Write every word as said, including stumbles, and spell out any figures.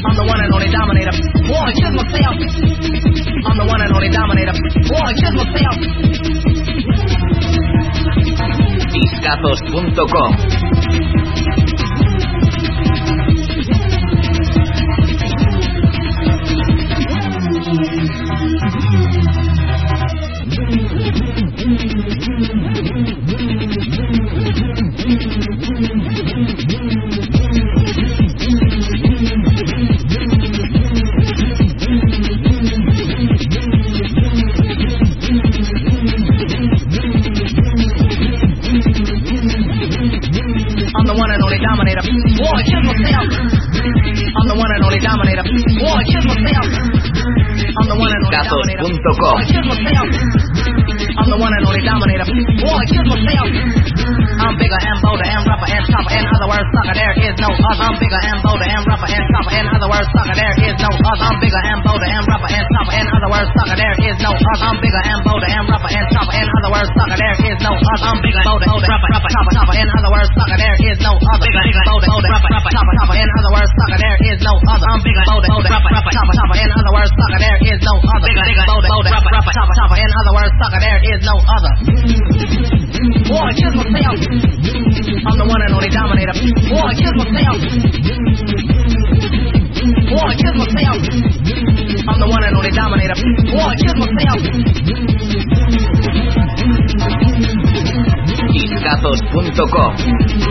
I'm the one and only dominator. Boy, kiss myself. I'm the one and only dominator. Boy, kiss myself. Discazos punto com. I'm the one and only dominator. Boy, kiss myself. I'm the one and only dominator. Boy, kiss myself. I'm the one and only dominator. Boy, kiss myself. I'm the one and only dominator. Boy, kiss myself. I'm bigger and bolder and rougher and tougher. In other words, sucker, there is no other. I'm bigger and bolder and rougher and tougher. In other words, sucker, there is no other. I'm bigger and bolder and rougher and tougher. In other words, sucker, there is no other. I'm bigger and bolder and rougher and tougher. In other words, sucker, there is no other. I'm bigger, bolder, bolder, rougher, rougher, tougher, tougher. In other words, sucker, there is no other. Bigger, bigger, bolder, bolder, rougher, rougher, tougher, tougher. In other words, sucker, there is no other. I'm bigger, bolder, bolder, rougher, rougher, tougher, tougher. In other words, sucker, there is no other. Bigger, bigger, bolder, bolder, rougher, rougher, tougher, tougher. In other words, sucker, there is no other. Boy, kiss myself. I'm the one and only dominator. Boy, kiss myself. Boy, kiss myself. I'm the one and only dominator. Boy, kiss myself. Discazos punto com.